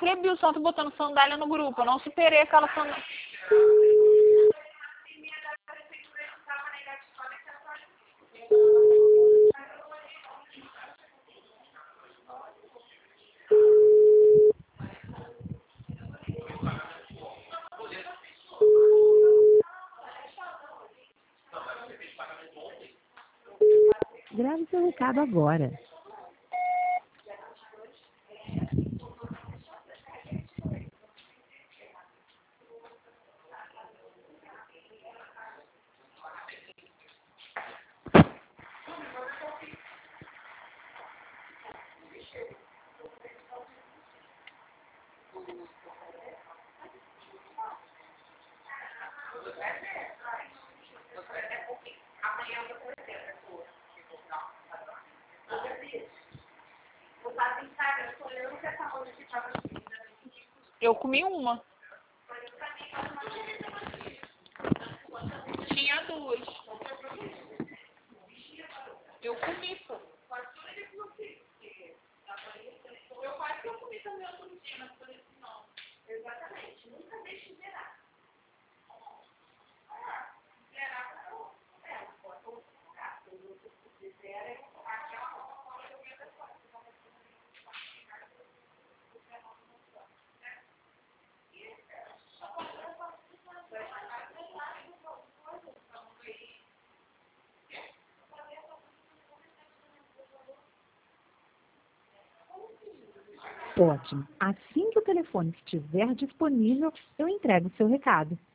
Clebi, o Santo botando sandália no grupo. Eu não superei aquela sandália. Grave seu recado agora. Eu comi uma. Tinha duas. Eu comi, pô. Eu quase que eu comi também outro dia, mas por isso não. Exatamente. Nunca deixe de zerar. Zerar não. Pode colocar. Se você zera, eu vou colocar aquela coisa. Eu vou colocar Ótimo. Assim que o telefone estiver disponível, eu entrego o seu recado.